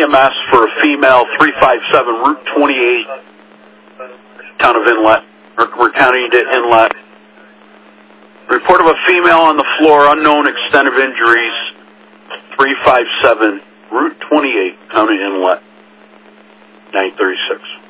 EMS for a female, 357 Route 28, town of Inlet. We're counting to Inlet. Report of a female on the floor, unknown extent of injuries, 357 Route 28, town of Inlet, 936.